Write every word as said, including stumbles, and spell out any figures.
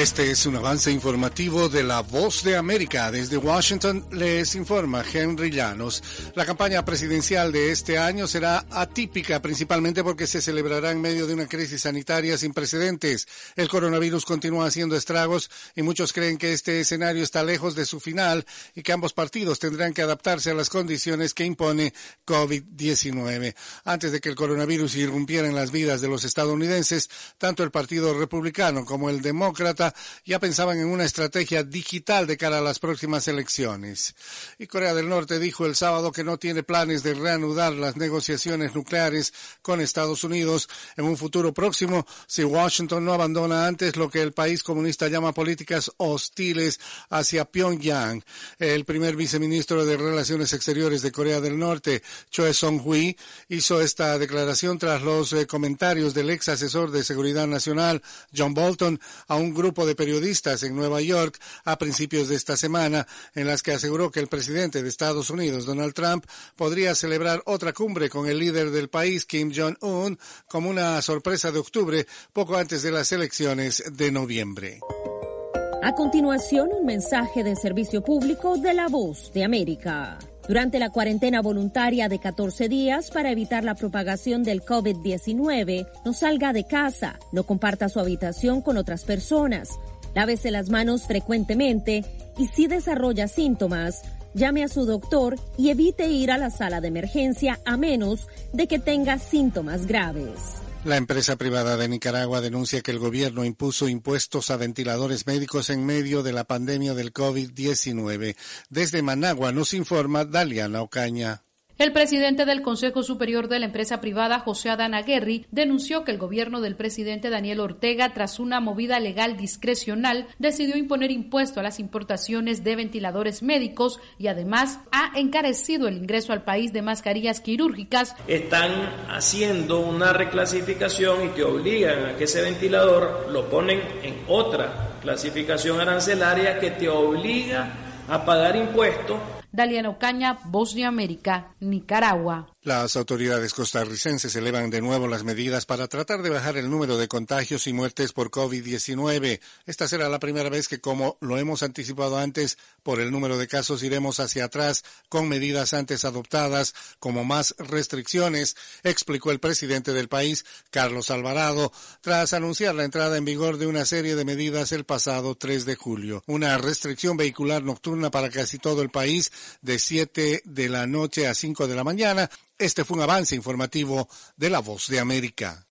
Este es un avance informativo de La Voz de América. Desde Washington les informa Henry Llanos. La campaña presidencial de este año será atípica, principalmente porque se celebrará en medio de una crisis sanitaria sin precedentes. El coronavirus continúa haciendo estragos y muchos creen que este escenario está lejos de su final y que ambos partidos tendrán que adaptarse a las condiciones que impone COVID diecinueve. Antes de que el coronavirus irrumpiera en las vidas de los estadounidenses, tanto el Partido Republicano como el Demócrata ya pensaban en una estrategia digital de cara a las próximas elecciones. Y Corea del Norte dijo el sábado que no tiene planes de reanudar las negociaciones nucleares con Estados Unidos en un futuro próximo si Washington no abandona antes lo que el país comunista llama políticas hostiles hacia Pyongyang. El primer viceministro de Relaciones Exteriores de Corea del Norte, Choe Son-hui, hizo esta declaración tras los eh, comentarios del ex asesor de Seguridad Nacional, John Bolton, a un grupo de periodistas en Nueva York a principios de esta semana, en las que aseguró que el presidente de Estados Unidos, Donald Trump, podría celebrar otra cumbre con el líder del país, Kim Jong-un, como una sorpresa de octubre, poco antes de las elecciones de noviembre. A continuación, un mensaje de servicio público de La Voz de América. Durante la cuarentena voluntaria de catorce días para evitar la propagación del COVID diecinueve, no salga de casa, no comparta su habitación con otras personas, lávese las manos frecuentemente y si desarrolla síntomas, llame a su doctor y evite ir a la sala de emergencia a menos de que tenga síntomas graves. La empresa privada de Nicaragua denuncia que el gobierno impuso impuestos a ventiladores médicos en medio de la pandemia del COVID diecinueve. Desde Managua nos informa Daliana Ocaña. El presidente del Consejo Superior de la empresa privada, José Adán Aguerri, denunció que el gobierno del presidente Daniel Ortega, tras una movida legal discrecional, decidió imponer impuesto a las importaciones de ventiladores médicos y además ha encarecido el ingreso al país de mascarillas quirúrgicas. Están haciendo una reclasificación y te obligan a que ese ventilador lo ponen en otra clasificación arancelaria que te obliga a pagar impuestos. Daliana Ocaña, Voz de América, Nicaragua. Las autoridades costarricenses elevan de nuevo las medidas para tratar de bajar el número de contagios y muertes por COVID diecinueve. Esta será la primera vez que, como lo hemos anticipado antes, por el número de casos iremos hacia atrás con medidas antes adoptadas, como más restricciones, explicó el presidente del país, Carlos Alvarado, tras anunciar la entrada en vigor de una serie de medidas el pasado tres de julio. Una restricción vehicular nocturna para casi todo el país, de siete de la noche a cinco de la mañana. Este fue un avance informativo de La Voz de América.